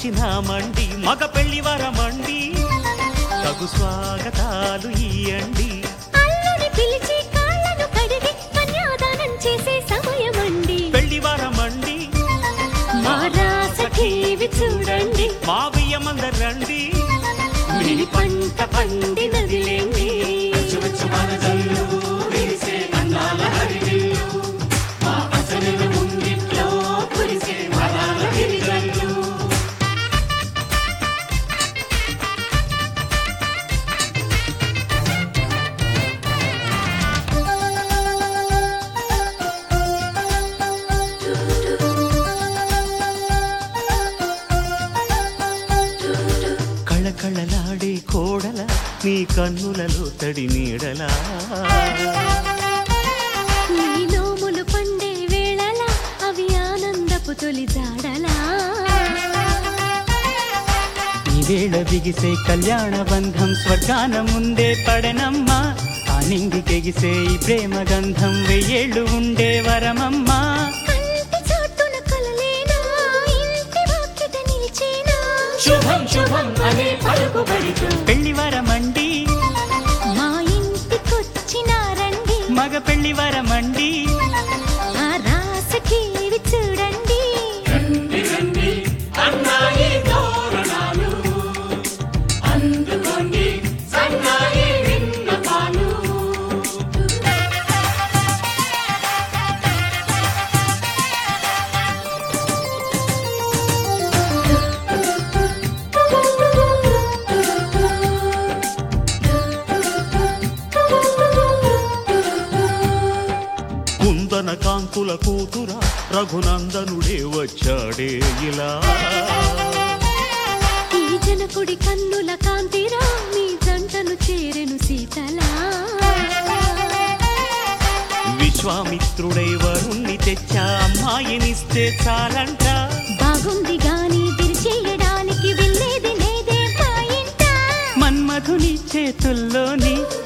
వచ్చినామండి మగ పెళ్లి వరమండి తగు స్వాగతాలు ఇయ్యండి అల్లుని పిలిచి కాళ్ళను కడిగి కన్యాదానం చేసే సమయమండి పెళ్లి వరమండి మా రాసఖీవి చూడండి మా బియ్యమందరు రండి మీ పంట పండినదిలేండి కళకళలాడే కోడల నీ కన్నులలో తడి నీడలా నీ నోములు పండే వేళల అవి ఆనందపు తొలి జాడలా ఈ వేళ బిగిసే కళ్యాణ బంధం స్వర్గాన ముందే పడనమ్మా ఆ నింగికెగిసే ఈ ప్రేమ గంధం వెయ్యేళ్ళు ఉండే వరమమ్మా కంటి చాటున కలలేనా ఇంటి వాకిట నిలిచేనా శుభం శుభం అనే పలుకుబడితో పెళ్లి వరమండి మా ఇంటికొచ్చినారండి మగ పెళ్లి వరమండి ఆ రాసఖీవి చూడండి కుందన కాంతుల కూతురా రఘునందనుడే వచ్చాడే ఇలా ఈ జనకుడి కన్నుల కాంతిరా మీ జంటను చేరెను సీతలా విశ్వామిత్రుడై వరుణ్ణి తెచ్చా అమ్మాయినిస్తే చాలంట బాగుంది గాని విరిచేయడానికి వెళ్ళేది లేదే మా ఇంట మన్మధుని చేతుల్లోని